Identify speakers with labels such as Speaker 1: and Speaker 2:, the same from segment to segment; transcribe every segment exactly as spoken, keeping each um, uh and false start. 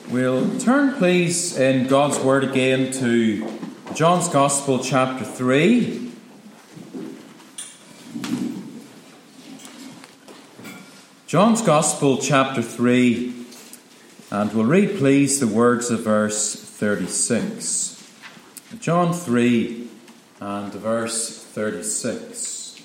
Speaker 1: We'll turn, please, in God's Word again to John's Gospel, chapter three. John's Gospel, chapter three, and we'll read, please, the words of verse thirty-six. John three and verse thirty-six.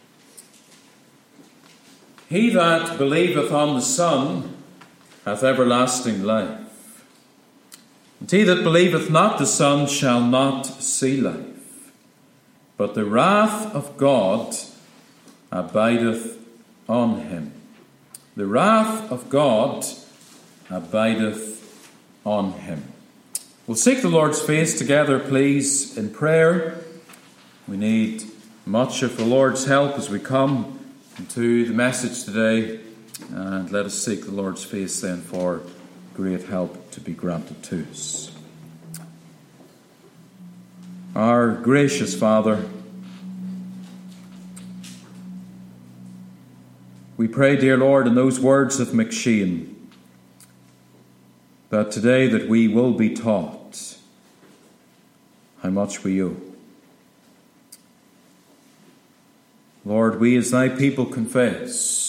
Speaker 1: He that believeth on the Son hath everlasting life. And he that believeth not the Son shall not see life, but the wrath of God abideth on him. The wrath of God abideth on him. We'll seek the Lord's face together, please, in prayer. We need much of the Lord's help as we come to the message today, and let us seek the Lord's face then for great help to be granted to us. Our gracious Father, we pray, dear Lord, in those words of McShane, that today that we will be taught how much we owe. Lord, we as thy people confess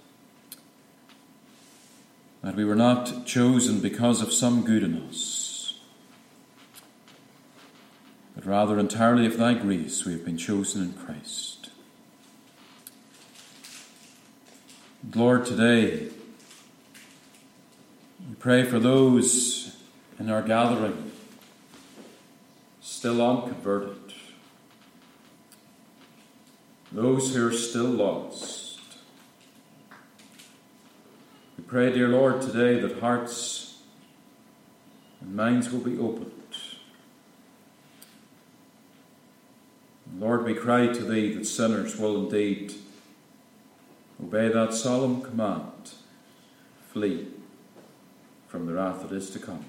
Speaker 1: that we were not chosen because of some good in us, but rather entirely of thy grace we have been chosen in Christ. And Lord, today we pray for those in our gathering still unconverted, those who are still lost. We pray, dear Lord, today that hearts and minds will be opened. Lord, we cry to thee that sinners will indeed obey that solemn command, flee from the wrath that is to come.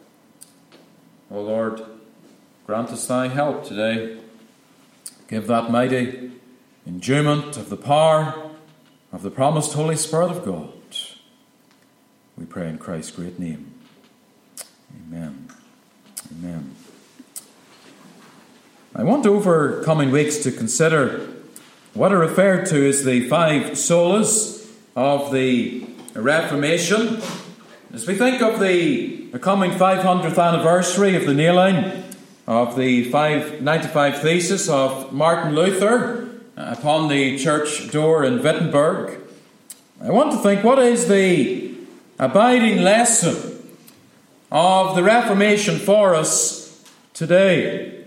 Speaker 1: O Lord, grant us thy help today. Give that mighty enjoyment of the power of the promised Holy Spirit of God. We pray in Christ's great name. Amen. Amen. I want over coming weeks to consider what are referred to as the five solas of the Reformation. As we think of the coming five hundredth anniversary of the nailing of the five ninety-five Thesis of Martin Luther upon the church door in Wittenberg, I want to think, what is the abiding lesson of the Reformation for us today?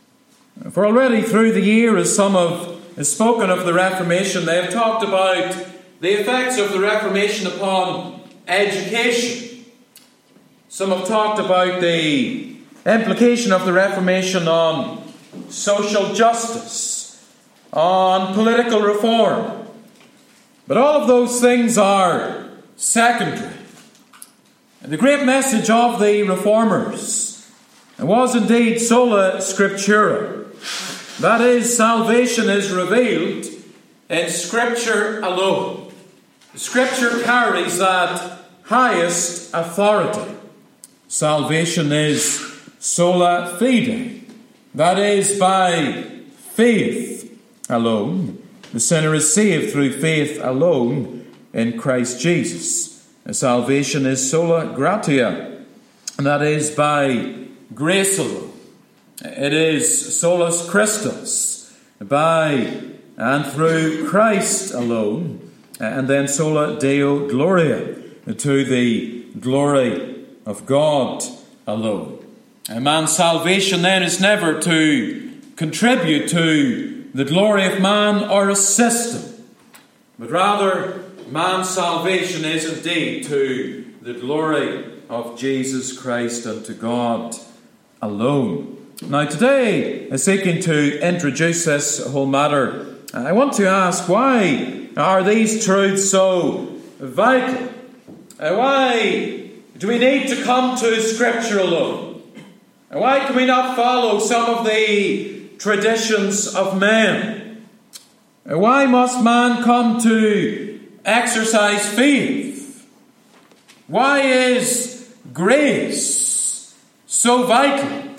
Speaker 1: For already through the year, as some have spoken of the Reformation, they have talked about the effects of the Reformation upon education. Some have talked about the implication of the Reformation on social justice, on political reform. But all of those things are secondary. And the great message of the Reformers was indeed sola scriptura. That is, salvation is revealed in Scripture alone. Scripture carries that highest authority. Salvation is sola fide. That is, by faith alone. The sinner is saved through faith alone in Christ Jesus. Salvation is sola gratia, and that is by grace alone. It is solus Christus, by and through Christ alone, and then sola Deo Gloria, to the glory of God alone. A man's salvation then is never to contribute to the glory of man or a system, but rather man's salvation is indeed to the glory of Jesus Christ and to God alone. Now today, seeking to introduce this whole matter, I want to ask, why are these truths so vital? Why do we need to come to Scripture alone? Why can we not follow some of the traditions of men? Why must man come to exercise faith? Why is grace so vital?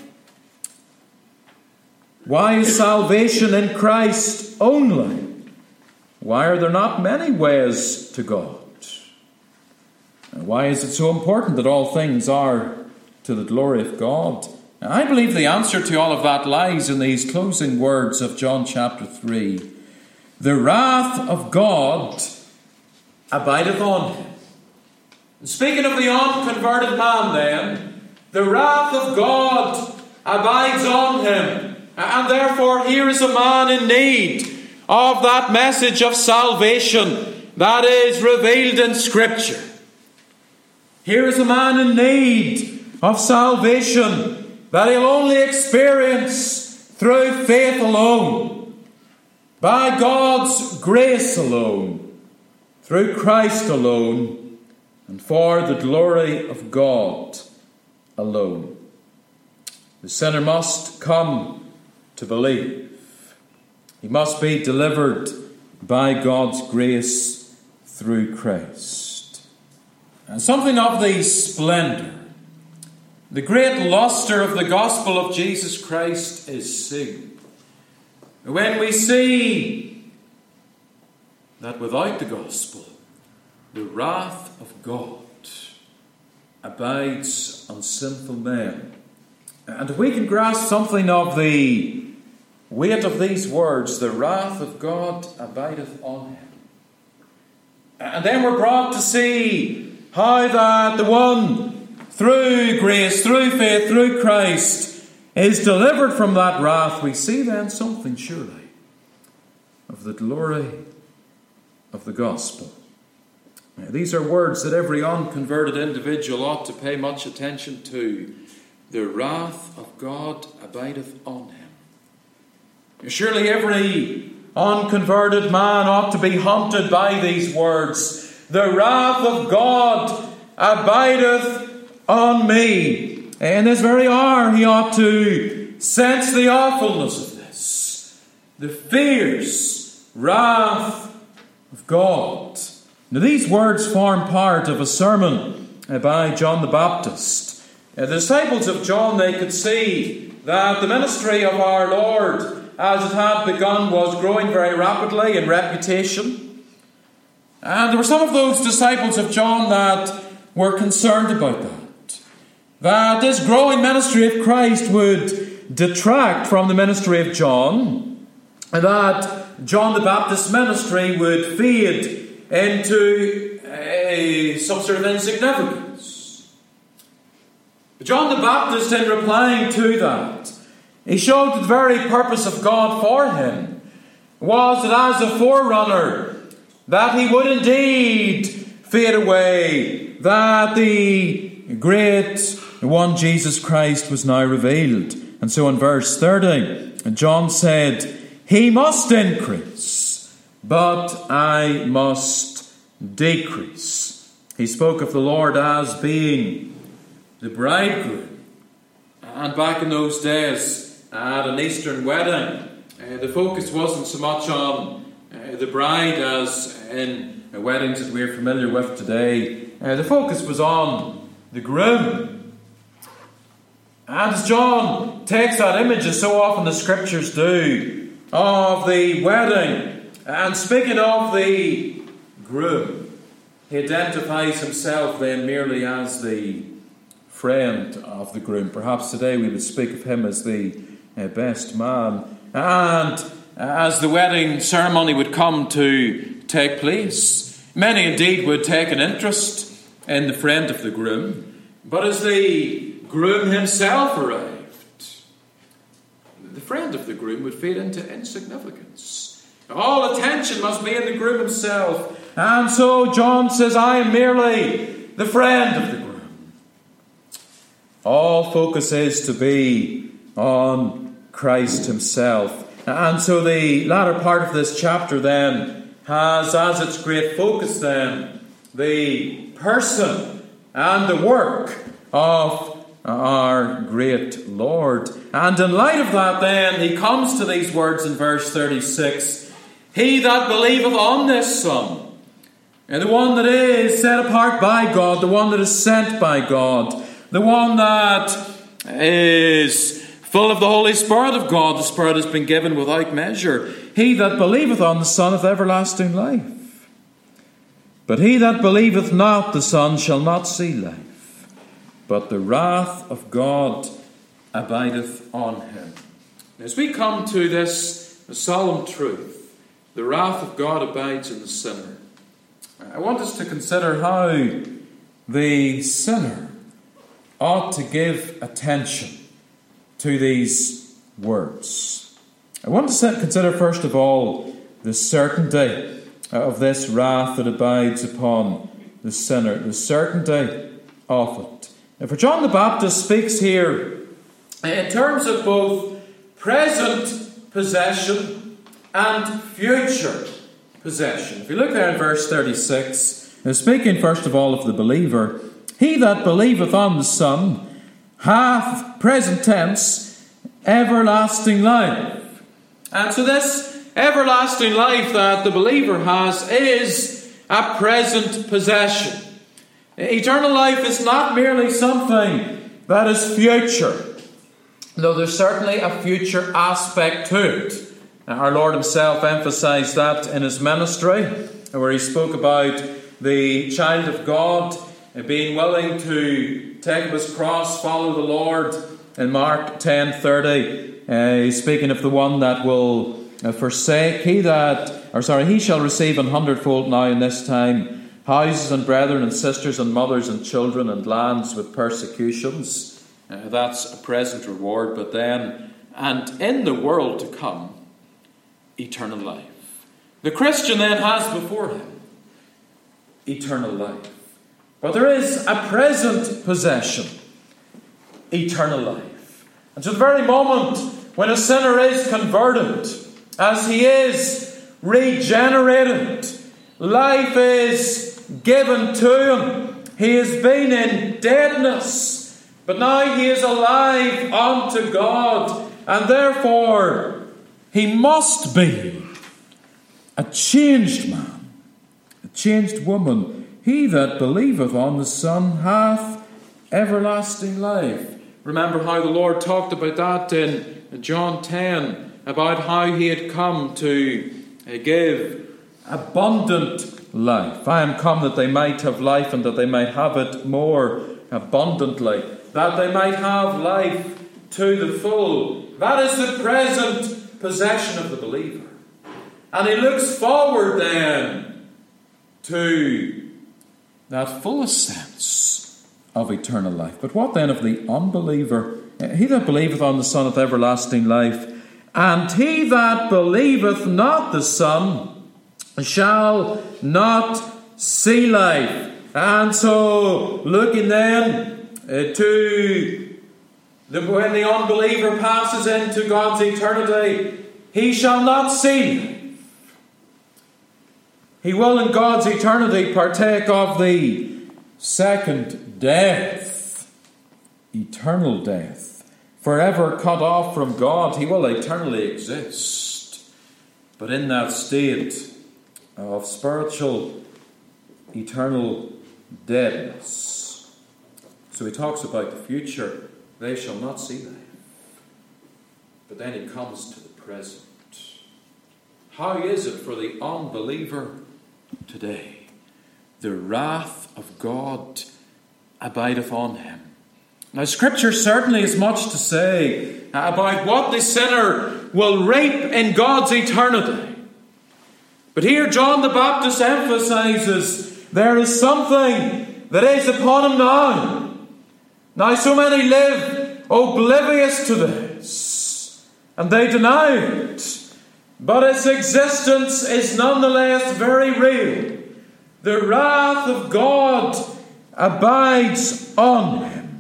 Speaker 1: Why is salvation in Christ only? Why are there not many ways to God? And why is it so important that all things are to the glory of God? Now, I believe the answer to all of that lies in these closing words of John chapter three. The wrath of God abideth on him. And speaking of the unconverted man then, the wrath of God abides on him. And therefore here is a man in need of that message of salvation that is revealed in Scripture. Here is a man in need of salvation that he'll only experience through faith alone, by God's grace alone, through Christ alone, and for the glory of God alone. The sinner must come to believe. He must be delivered by God's grace through Christ. And something of the splendour, the great lustre of the gospel of Jesus Christ is seen when we see that without the gospel, the wrath of God abides on sinful men. And if we can grasp something of the weight of these words, the wrath of God abideth on him, and then we're brought to see how that the one through grace, through faith, through Christ is delivered from that wrath, we see then something surely of the glory of the gospel. Now, these are words that every unconverted individual ought to pay much attention to. The wrath of God abideth on him. Surely every unconverted man ought to be haunted by these words. The wrath of God abideth on me. In this very hour he ought to sense the awfulness of this. The fierce wrath of God. Now these words form part of a sermon by John the Baptist. The disciples of John, they could see that the ministry of our Lord, as it had begun, was growing very rapidly in reputation. And there were some of those disciples of John that were concerned about that. That this growing ministry of Christ would detract from the ministry of John. And that John the Baptist's ministry would fade into a, some sort of insignificance. John the Baptist, in replying to that, he showed that the very purpose of God for him was that as a forerunner, that he would indeed fade away, that the great one Jesus Christ was now revealed. And so in verse thirty, John said, "He must increase, but I must decrease." He spoke of the Lord as being the bridegroom. And back in those days, at an Eastern wedding, uh, the focus wasn't so much on uh, the bride as in uh, weddings that we're familiar with today. Uh, the focus was on the groom. And as John takes that image, as so often the Scriptures do, of the wedding, and speaking of the groom, he identifies himself then merely as the friend of the groom. Perhaps today we would speak of him as the uh, best man. And as the wedding ceremony would come to take place, many indeed would take an interest in the friend of the groom. But as the groom himself arrived, the friend of the groom would fade into insignificance. All attention must be in the groom himself. And so John says, "I am merely the friend of the groom." All focus is to be on Christ himself. And so the latter part of this chapter then has as its great focus then the person and the work of our great Lord. And in light of that then, he comes to these words in verse thirty-six. "He that believeth on this Son," and the one that is set apart by God, the one that is sent by God, the one that is full of the Holy Spirit of God. The Spirit has been given without measure. He that believeth on the Son hath everlasting life. But he that believeth not the Son shall not see life, but the wrath of God abideth on him. As we come to this solemn truth, the wrath of God abides in the sinner, I want us to consider how the sinner ought to give attention to these words. I want to consider first of all the certainty of this wrath that abides upon the sinner, the certainty of it. Now, for John the Baptist speaks here in terms of both present possession and future possession. If you look there in verse thirty-six, now speaking first of all of the believer, he that believeth on the Son hath, present tense, everlasting life. And so this everlasting life that the believer has is a present possession. Eternal life is not merely something that is future, though there's certainly a future aspect to it. Our Lord himself emphasized that in his ministry, where he spoke about the child of God being willing to take up his cross, follow the Lord. In Mark ten thirty, uh, he's speaking of the one that will uh, forsake. He that, or sorry, he shall receive an hundredfold now in this time houses and brethren and sisters and mothers and children and lands with persecutions. Uh, that's a present reward, but then, and in the world to come, eternal life. The Christian then has before him eternal life. But there is a present possession, eternal life. And to the very moment when a sinner is converted, as he is regenerated, life is given to him. He has been in deadness, but now he is alive unto God, and therefore he must be a changed man, a changed woman. He that believeth on the Son hath everlasting life. Remember how the Lord talked about that in John ten, about how he had come to give abundant life. I am come that they might have life, and that they might have it more abundantly, that they might have life to the full. That is the present possession of the believer. And he looks forward then to that fullest sense of eternal life. But what then of the unbeliever? He that believeth on the Son hath everlasting life, and he that believeth not the Son shall not see life. And so, looking then uh, to the, when the unbeliever passes into God's eternity, he shall not see life. He will in God's eternity partake of the second death, eternal death. Forever cut off from God, he will eternally exist. But in that state of spiritual, eternal deadness. So he talks about the future. They shall not see life. But then he comes to the present. How is it for the unbeliever today? The wrath of God abideth on him. Now, Scripture certainly has much to say about what the sinner will reap in God's eternity. But here John the Baptist emphasizes there is something that is upon him now. Now, so many live oblivious to this, and they deny it. But its existence is nonetheless very real. The wrath of God abides on him.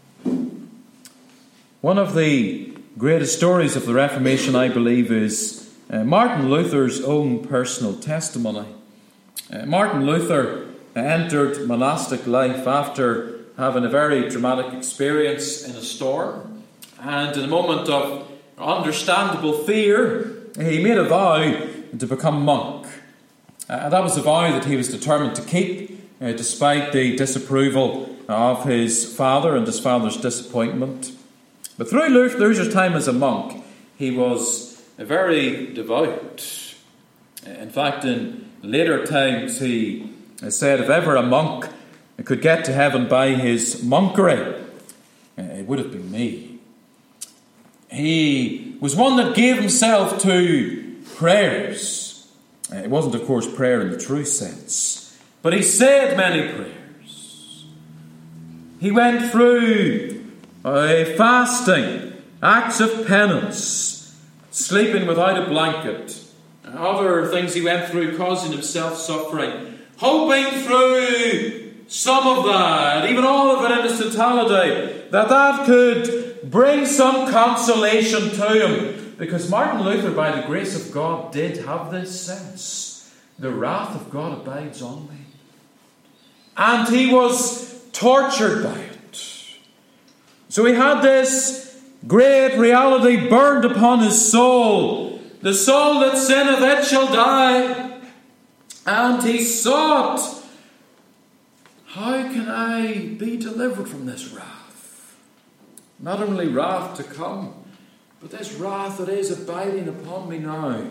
Speaker 1: One of the greatest stories of the Reformation, I believe, is uh, Martin Luther's own personal testimony. Uh, Martin Luther entered monastic life after having a very dramatic experience in a storm. And in a moment of understandable fear, he made a vow to become monk. Uh, that was a vow that he was determined to keep, uh, despite the disapproval of his father and his father's disappointment. But through Luther's time as a monk, he was very devout. In fact, in later times, he said if ever a monk could get to heaven by his monkery, it would have been me. He was one that gave himself to prayers. It wasn't, of course, prayer in the true sense, but he said many prayers. He went through uh, fasting, acts of penance, sleeping without a blanket, other things he went through causing himself suffering, hoping through some of that, even all of it in its totality, that that could bring some consolation to him. Because Martin Luther, by the grace of God, did have this sense. The wrath of God abides on me. And he was tortured by it. So he had this great reality burned upon his soul. The soul that sinneth, it shall die. And he sought, how can I be delivered from this wrath? Not only wrath to come, but this wrath that is abiding upon me now.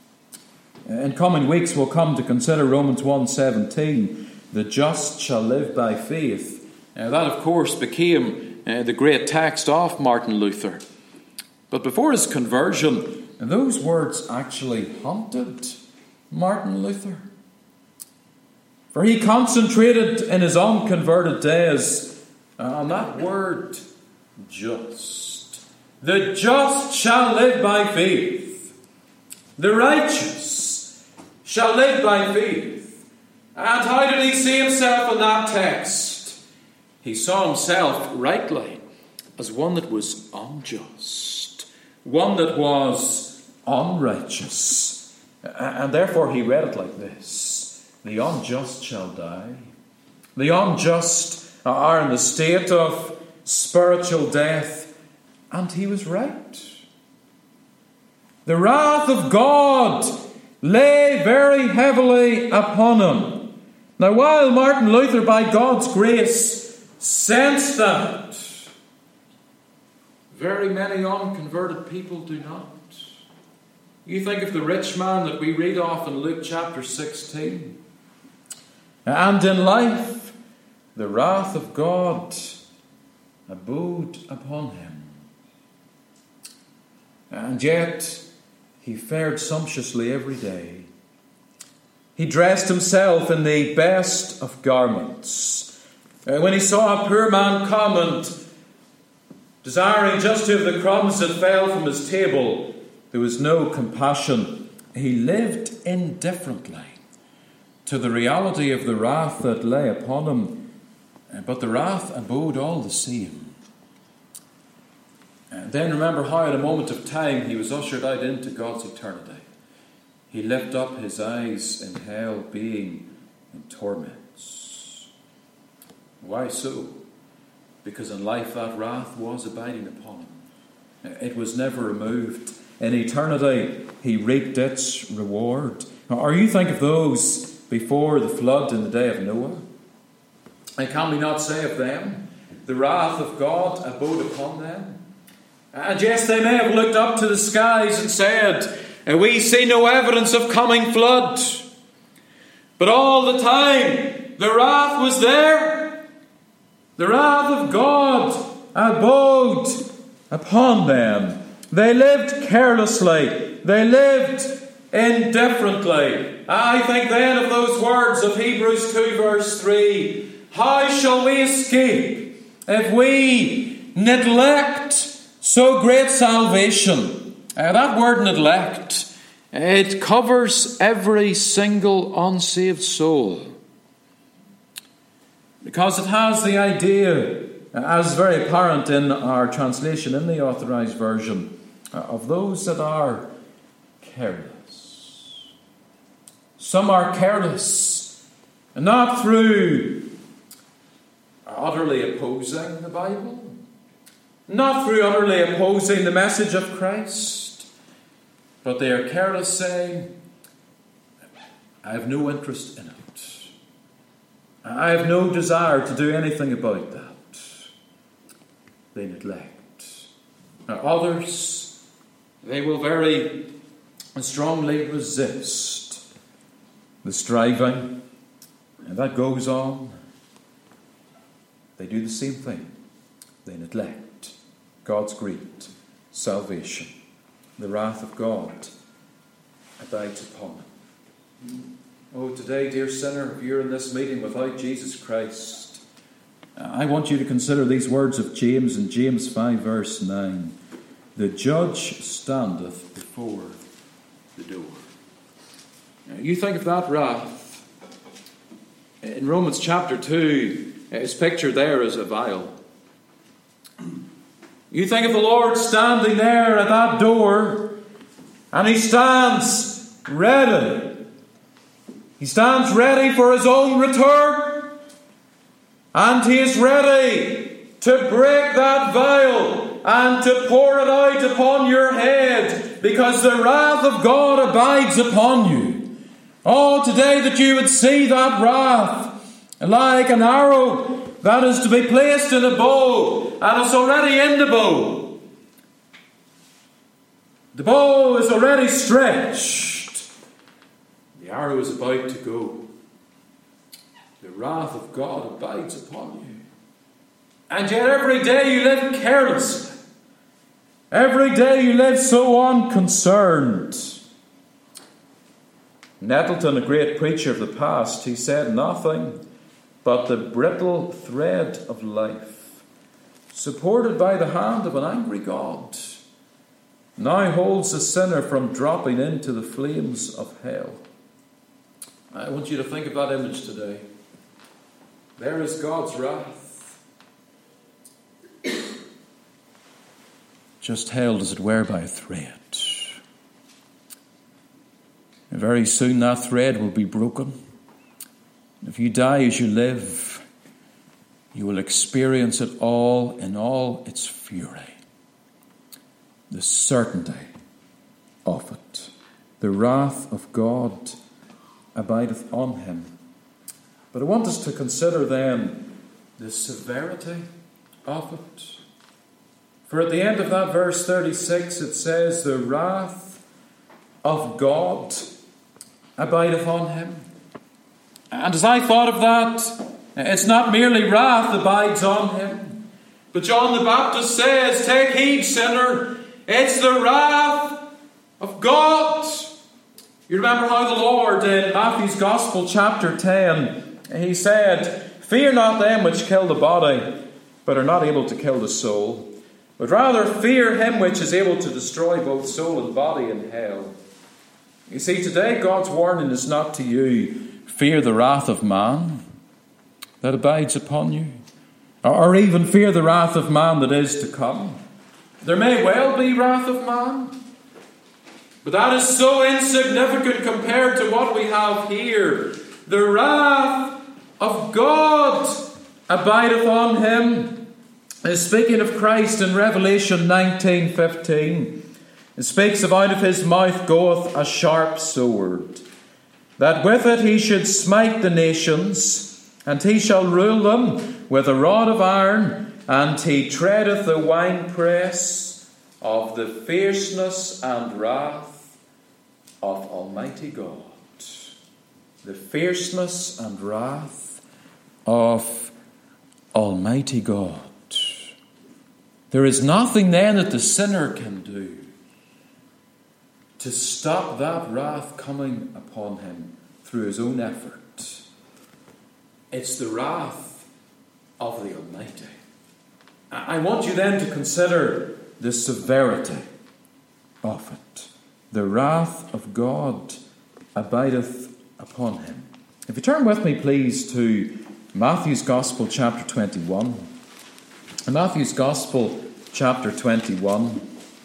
Speaker 1: In coming weeks we'll come to consider Romans one seventeen. The just shall live by faith. Uh, that of course became uh, the great text of Martin Luther. But before his conversion, those words actually haunted Martin Luther. For he concentrated in his unconverted days on that word, just. The just shall live by faith. The righteous shall live by faith. And how did he see himself in that text? He saw himself rightly as one that was unjust, one that was unrighteous. And therefore he read it like this: the unjust shall die. The unjust are in the state of spiritual death. And he was right. The wrath of God lay very heavily upon him. Now, while Martin Luther, by God's grace, sensed that, very many unconverted people do not. You think of the rich man that we read off in Luke chapter sixteen. And in life, the wrath of God abode upon him. And yet, he fared sumptuously every day. He dressed himself in the best of garments. Uh, when he saw a poor man come and desiring just to have the crumbs that fell from his table, there was no compassion. He lived indifferently to the reality of the wrath that lay upon him. Uh, but the wrath abode all the same. And then remember how at a moment of time he was ushered out into God's eternity. He lifted up his eyes in hell, being in torments. Why so? Because in life that wrath was abiding upon him. It was never removed. In eternity he reaped its reward. Now, are you think of those before the flood in the day of Noah? And can we not say of them, the wrath of God abode upon them? And yes, they may have looked up to the skies and said, we see no evidence of coming flood. But all the time, the wrath was there. The wrath of God abode upon them. They lived carelessly. They lived indifferently. I think then of those words of Hebrews two verse three. How shall we escape if we neglect so great salvation? Uh, that word neglect, it covers every single unsaved soul. Because it has the idea, as very apparent in our translation in the Authorized Version, of those that are careless. Some are careless, not through utterly opposing the Bible, not through utterly opposing the message of Christ, but they are careless, saying, I have no interest in it. I have no desire to do anything about that. They neglect. Now, others, they will very strongly resist the striving, and that goes on. They do the same thing. They neglect God's great salvation. The wrath of God abides upon them. Oh, today, dear sinner, if you're in this meeting without Jesus Christ, I want you to consider these words of James in James five verse nine. The judge standeth before the door. Now, you think of that wrath. In Romans chapter two, it's pictured there as a vial. You think of the Lord standing there at that door, and He stands ready. He stands ready for His own return, and He is ready to break that vial and to pour it out upon your head, because the wrath of God abides upon you. Oh, today that you would see that wrath like an arrow that is to be placed in a bow, and it's already in the bow. The bow is already stretched. The arrow is about to go. The wrath of God abides upon you. And yet every day you live carelessly. Every day you live so unconcerned. Nettleton, a great preacher of the past, he said nothing but the brittle thread of life, supported by the hand of an angry God, now holds the sinner from dropping into the flames of hell. I want you to think of that image today. There is God's wrath, just held, as it were, by a thread. And very soon that thread will be broken. If you die as you live, you will experience it all in all its fury. The certainty of it. The wrath of God abideth on him. But I want us to consider then the severity of it. For at the end of that verse thirty-six it says, the wrath of God abideth on him. And as I thought of that, it's not merely wrath abides on him, but John the Baptist says, take heed, sinner, it's the wrath of God. You remember how the Lord in Matthew's Gospel chapter ten, he said, fear not them which kill the body, but are not able to kill the soul, but rather fear him which is able to destroy both soul and body in hell. You see, today God's warning is not to you, fear the wrath of man that abides upon you, or even fear the wrath of man that is to come. There may well be wrath of man, but that is so insignificant compared to what we have here. The wrath of God abideth on him. Speaking of Christ in Revelation nineteen fifteen, it speaks of out of his mouth goeth a sharp sword, that with it he should smite the nations, and he shall rule them with a rod of iron, and he treadeth the winepress of the fierceness and wrath of Almighty God. The fierceness and wrath of Almighty God. There is nothing then that the sinner can do to stop that wrath coming upon him through his own effort. It's the wrath of the Almighty. I want you then to consider the severity of it. The wrath of God abideth upon him. If you turn with me, please, to Matthew's Gospel, chapter twenty-one. In Matthew's Gospel, chapter twenty-one.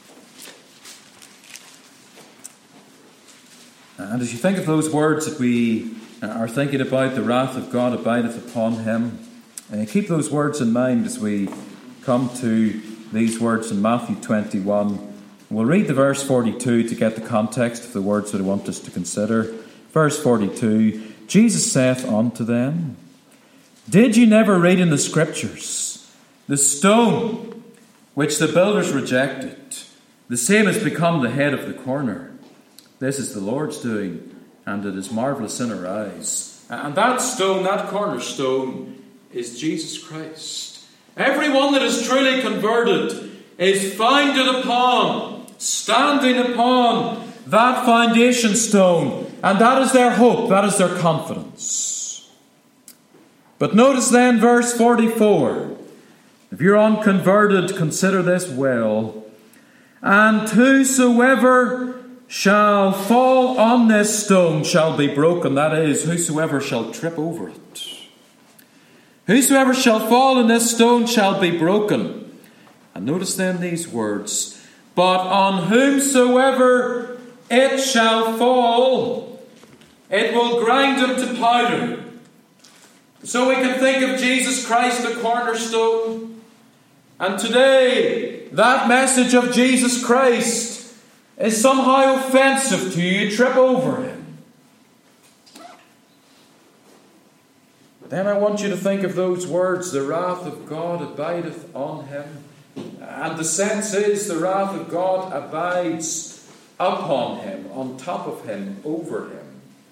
Speaker 1: And as you think of those words that we are thinking about, the wrath of God abideth upon him, and keep those words in mind as we come to these words in Matthew twenty-one. We'll read the verse forty-two to get the context of the words that I want us to consider. Verse forty-two, Jesus saith unto them, Did you never read in the Scriptures, the stone which the builders rejected, the same has become the head of the corner. This is the Lord's doing, and it is marvellous in our eyes. And that stone, that cornerstone, is Jesus Christ. Everyone that is truly converted is founded upon, standing upon that foundation stone. And that is their hope, that is their confidence. But notice then verse forty-four. If you're unconverted, consider this well. And whosoever shall fall on this stone shall be broken. That is, whosoever shall trip over it. Whosoever shall fall on this stone shall be broken. And notice then these words. But on whomsoever it shall fall, it will grind him to powder. So we can think of Jesus Christ, the cornerstone. And today, that message of Jesus Christ is somehow offensive to you. You trip over him. But then I want you to think of those words, the wrath of God abideth on him. And the sense is the wrath of God abides upon him, on top of him, over him.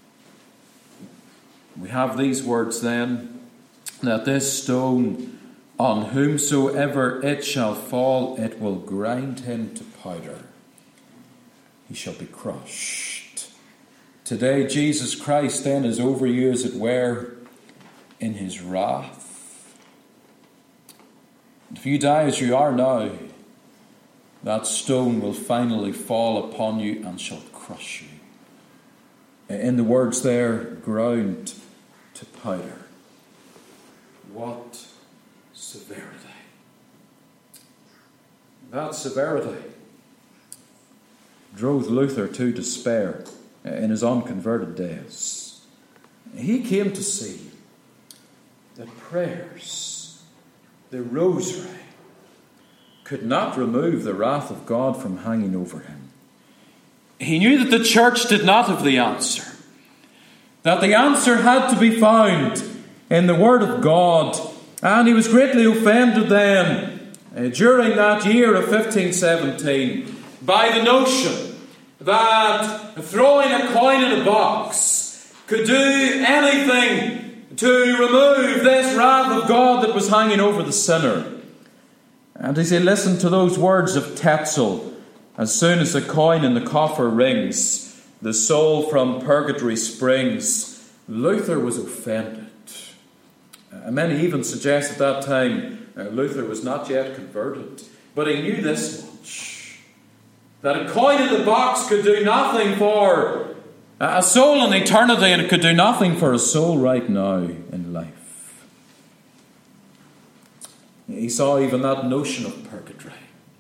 Speaker 1: We have these words then, that this stone, on whomsoever it shall fall, it will grind him to powder. He shall be crushed. Today, Jesus Christ then is over you, as it were, in his wrath. If you die as you are now, that stone will finally fall upon you and shall crush you. In the words there, ground to powder. What severity. That severity drove Luther to despair in his unconverted days. He came to see that prayers, the rosary, could not remove the wrath of God from hanging over him. He knew that the church did not have the answer, that the answer had to be found in the Word of God. And he was greatly offended then, uh, during that year of fifteen seventeen, by the notion that throwing a coin in a box could do anything to remove this wrath of God that was hanging over the sinner. And as he listened to those words of Tetzel, as soon as the coin in the coffer rings, the soul from purgatory springs, Luther was offended. And many even suggest at that time uh, Luther was not yet converted. But he knew this much, that a coin in the box could do nothing for a soul in eternity, and it could do nothing for a soul right now in life. He saw even that notion of purgatory,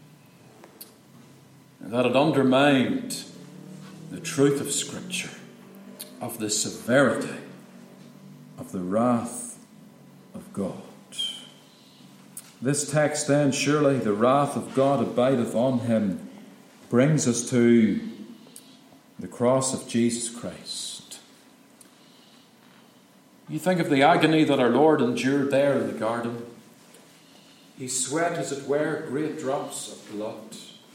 Speaker 1: and that it undermined the truth of Scripture, of the severity of the wrath of God. This text then, surely the wrath of God abideth on him, brings us to the cross of Jesus Christ. You think of the agony that our Lord endured there in the garden. He sweat, as it were, great drops of blood.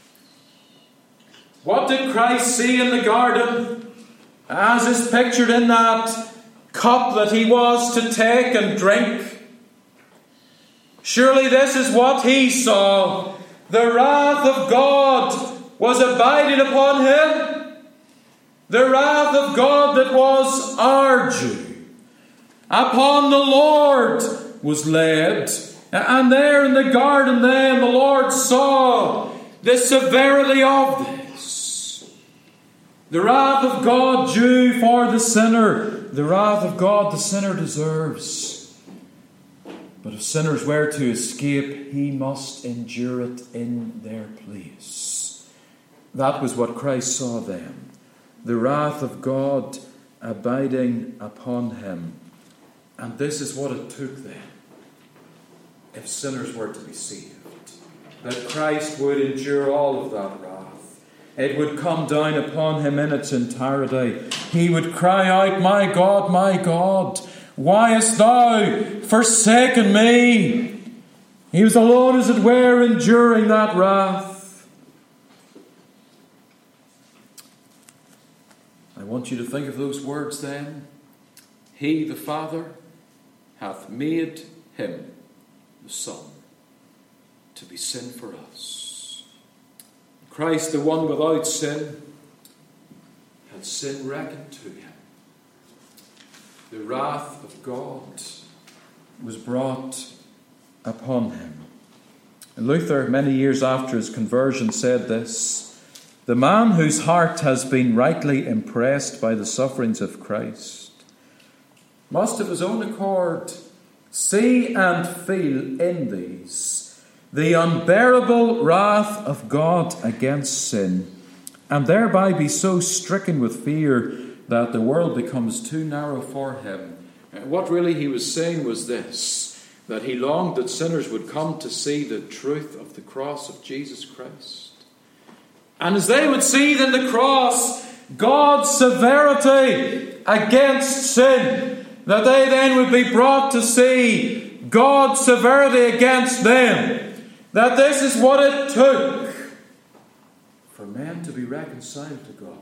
Speaker 1: What did Christ see in the garden, as is pictured in that cup that he was to take and drink? Surely this is what he saw. The wrath of God was abiding upon him. The wrath of God that was our due upon the Lord was laid. And there in the garden then the Lord saw the severity of this. The wrath of God due for the sinner. The wrath of God the sinner deserves. But if sinners were to escape, he must endure it in their place. That was what Christ saw then. The wrath of God abiding upon him. And this is what it took then, if sinners were to be saved, that Christ would endure all of that wrath. It would come down upon him in its entirety. He would cry out, "My God, my God, why hast thou forsaken me. He was alone, as it were, enduring that wrath. I want you to think of those words then. He, the Father, hath made him, the Son, to be sin for us. Christ, the one without sin, had sin reckoned to him. The wrath of God was brought upon him. And Luther, many years after his conversion, said this: the man whose heart has been rightly impressed by the sufferings of Christ must of his own accord see and feel in these the unbearable wrath of God against sin, and thereby be so stricken with fear that the world becomes too narrow for him. And what really he was saying was this, that he longed that sinners would come to see the truth of the cross of Jesus Christ. And as they would see in the cross God's severity against sin, that they then would be brought to see God's severity against them. That this is what it took for men to be reconciled to God.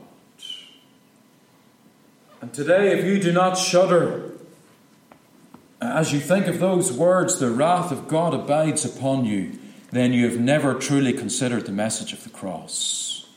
Speaker 1: And today, if you do not shudder as you think of those words, the wrath of God abides upon you, then you have never truly considered the message of the cross.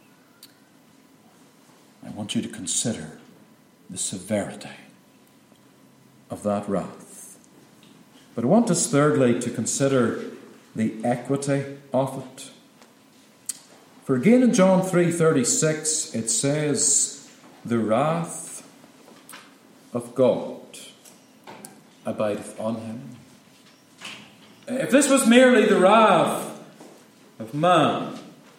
Speaker 1: I want you to consider the severity of that wrath. But I want us thirdly to consider the equity of it. For again in John three thirty-six it says, the wrath of God abideth on him. If this was merely the wrath of man,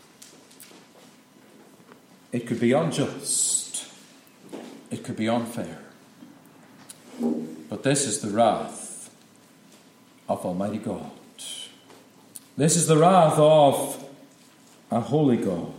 Speaker 1: it could be unjust. It could be unfair. But this is the wrath of Almighty God. This is the wrath of a holy God.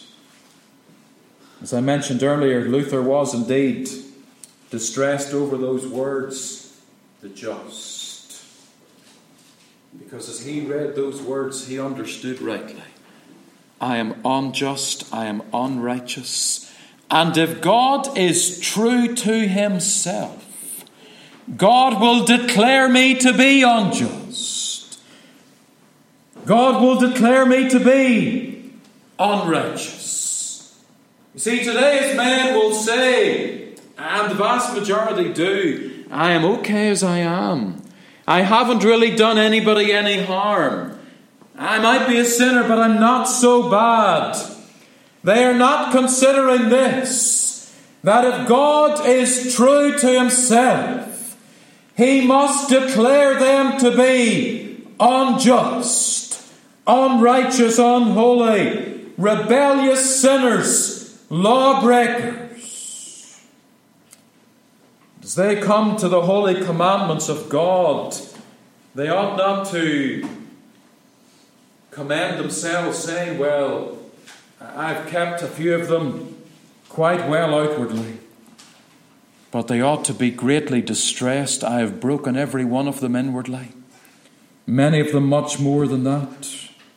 Speaker 1: As I mentioned earlier, Luther was indeed distressed over those words, the just. Because as he read those words, he understood rightly. I am unjust, I am unrighteous. And if God is true to himself, God will declare me to be unjust. God will declare me to be unrighteous. You see, today's men will say, and the vast majority do, I am okay as I am. I haven't really done anybody any harm. I might be a sinner, but I'm not so bad. They are not considering this, that if God is true to himself, he must declare them to be unjust, unrighteous, unholy, rebellious sinners, lawbreakers. As they come to the holy commandments of God, they ought not to commend themselves saying, well, I've kept a few of them quite well outwardly. But they ought to be greatly distressed. I have broken every one of them inwardly. Many of them much more than that.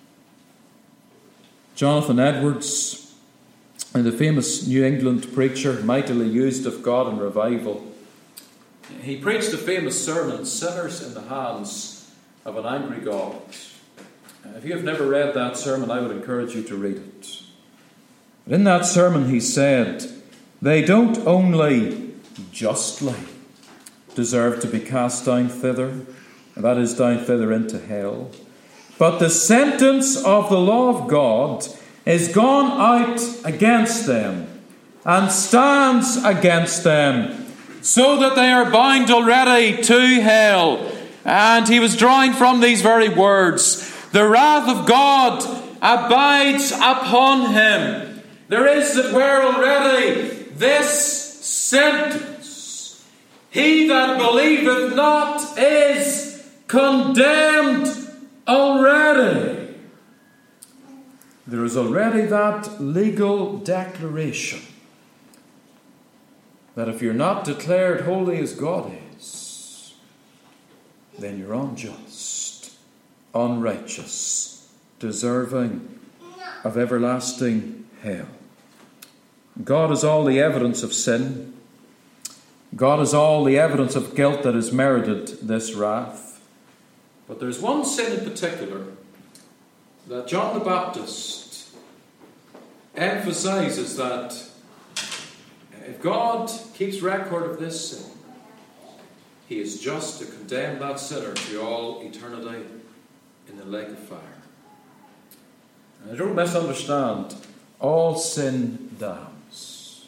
Speaker 1: Jonathan Edwards, the famous New England preacher, mightily used of God in revival, he preached a famous sermon, Sinners in the Hands of an Angry God. If you have never read that sermon, I would encourage you to read it. But in that sermon he said, they don't only justly deserve to be cast down thither, and that is down thither into hell, but the sentence of the law of God is gone out against them and stands against them, so that they are bound already to hell. And he was drawing from these very words, the wrath of God abides upon him. There is, as it were, already this sentence: he that believeth not is condemned already. There is already that legal declaration that if you're not declared holy as God is, then you're unjust, unrighteous, deserving of everlasting hell. God has all the evidence of sin. God has all the evidence of guilt that has merited this wrath. But there's one sin in particular that John the Baptist emphasizes, that if God keeps record of this sin, He is just to condemn that sinner to all eternity in the lake of fire. And I don't misunderstand, all sin damns.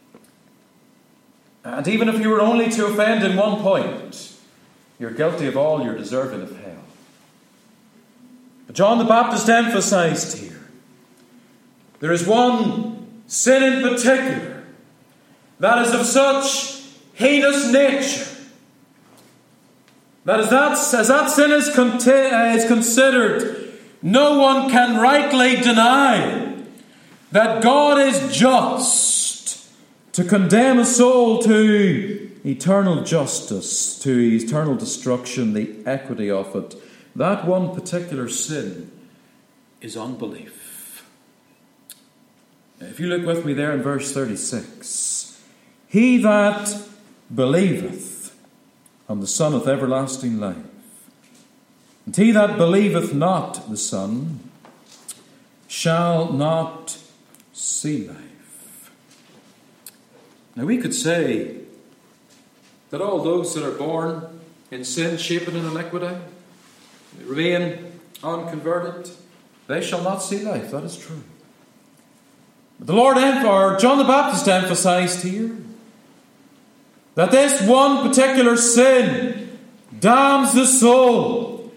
Speaker 1: And even if you were only to offend in one point, you're guilty of all, you're deserving of hell. But John the Baptist emphasized here, there is one sin in particular that is of such heinous nature, that as that, as that sin is, conti- uh, is considered, no one can rightly deny that God is just to condemn a soul to eternal justice, to eternal destruction, the equity of it. That one particular sin is unbelief. If you look with me there in verse thirty-six, he that believeth on the Son hath everlasting life, and he that believeth not the Son shall not see life. Now we could say that all those that are born in sin, shapen in iniquity, remain unconverted, they shall not see life. That is true. But the Lord, or John the Baptist, emphasized here that this one particular sin damns the soul.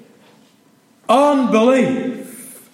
Speaker 1: Unbelief,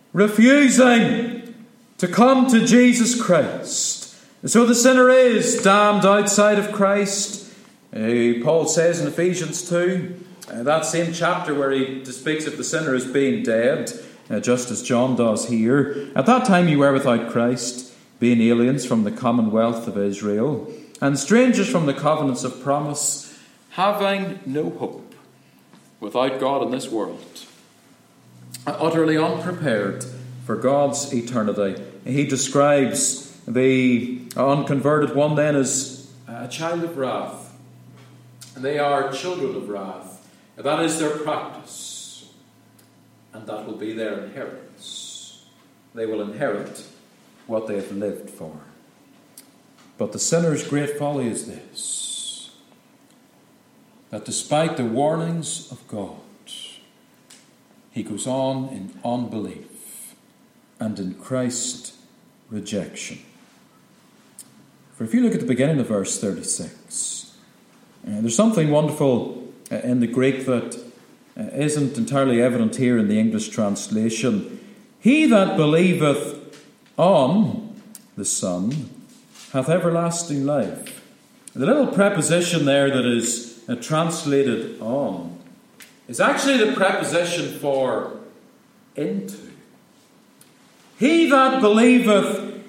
Speaker 1: refusing to come to Jesus Christ. And so the sinner is damned outside of Christ. Uh, Paul says in Ephesians two, uh, that same chapter where he speaks of the sinner as being dead, uh, just as John does here. At that time you were without Christ, being aliens from the commonwealth of Israel, and strangers from the covenants of promise, having no hope, without God in this world, utterly unprepared for God's eternity. He describes the unconverted one then as a child of wrath. They are children of wrath. That is their practice, and that will be their inheritance. They will inherit what they have lived for. But the sinner's great folly is this, that despite the warnings of God, he goes on in unbelief and in Christ rejection. For if you look at the beginning of verse thirty-six, uh, there's something wonderful uh, in the Greek that uh, isn't entirely evident here in the English translation. He that believeth on the Son hath everlasting life. The little preposition there that is uh, translated on is actually the preposition for into. He that believeth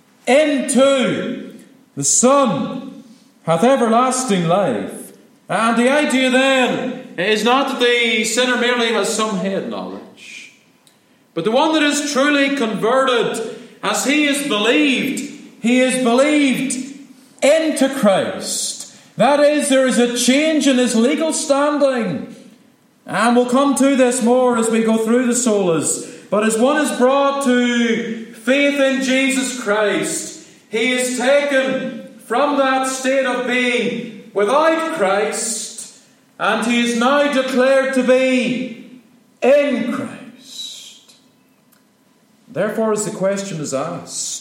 Speaker 1: into the Son hath everlasting life. And the idea then is not that the sinner merely has some head knowledge, but the one that is truly converted, as he is believed, he is believed into Christ. That is, there is a change in his legal standing. And we'll come to this more as we go through the solas. But as one is brought to faith in Jesus Christ, he is taken from that state of being without Christ, and he is now declared to be in Christ. Therefore, as the question is asked,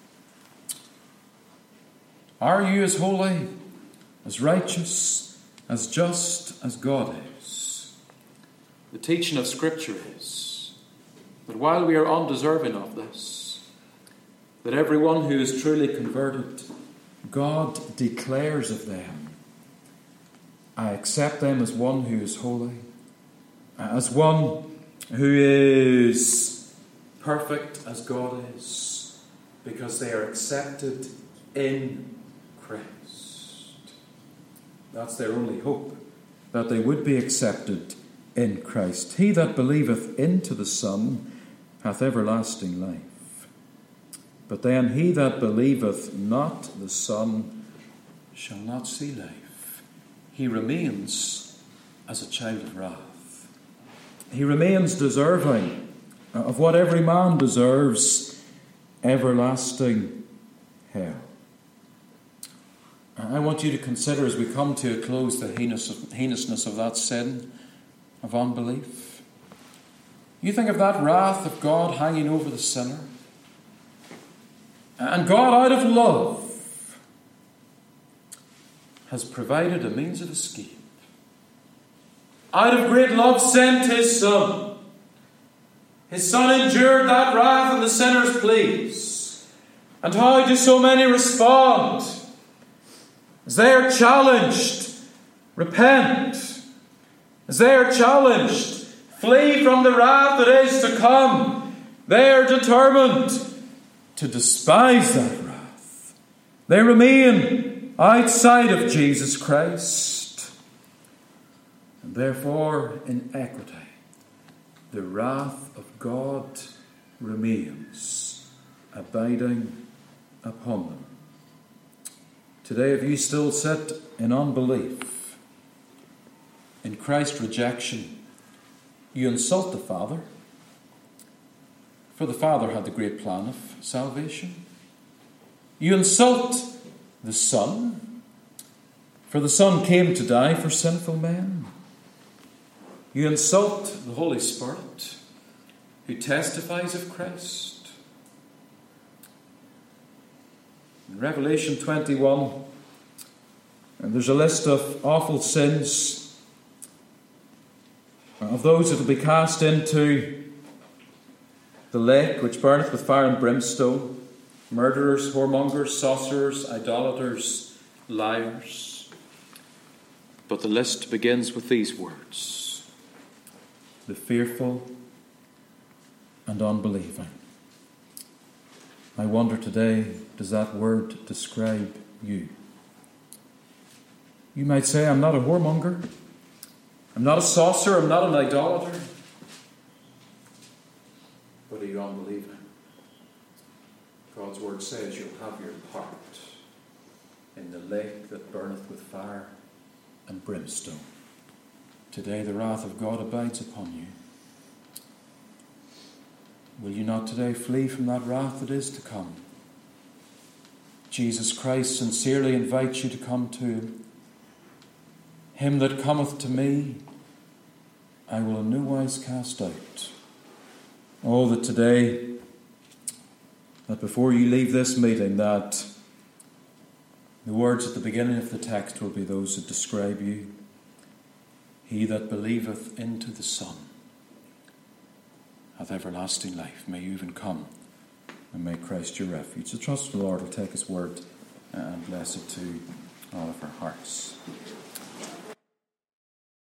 Speaker 1: are you as holy, as righteous, as just as God is? The teaching of Scripture is that while we are undeserving of this, that everyone who is truly converted, God declares of them, I accept them as one who is holy, as one who is perfect as God is, because they are accepted in Christ. That's their only hope. that they would be accepted in Christ. He that believeth into the Son hath everlasting life. But then he that believeth not the Son shall not see life. He remains as a child of wrath. He remains deserving of what every man deserves, everlasting hell. I want you to consider, as we come to a close, the heinous, heinousness of that sin of unbelief. You think of that wrath of God hanging over the sinner. And God, out of love, has provided a means of escape. Out of great love sent his Son. His Son endured that wrath in the sinner's place. And how do so many respond? As they are challenged, repent. As they are challenged, flee from the wrath that is to come. They are determined to despise that wrath. They remain outside of Jesus Christ. And therefore, in equity, the wrath of God remains abiding upon them. Today, if you still sit in unbelief, in Christ's rejection, you insult the Father. For the Father had the great plan of salvation. You insult the Son. For the Son came to die for sinful men. You insult the Holy Spirit, who testifies of Christ. In Revelation twenty-one, and there's a list of awful sins of those that will be cast into the lake which burneth with fire and brimstone: murderers, whoremongers, sorcerers, idolaters, liars. But the list begins with these words: the fearful and unbelieving. I wonder today, does that word describe you? You might say, I'm not a whoremonger. I'm not a sorcerer. I'm not an idolater. But are you unbelieving? God's word says you'll have your part in the lake that burneth with fire and brimstone. Today the wrath of God abides upon you. Will you not today flee from that wrath that is to come? Jesus Christ sincerely invites you to come to him. Him that cometh to me, I will in no wise cast out. Oh, that today, that before you leave this meeting, that the words at the beginning of the text will be those that describe you. He that believeth into the Son hath everlasting life. May you even come and make Christ your refuge. The trust of the Lord will take his word and bless it to all of our hearts.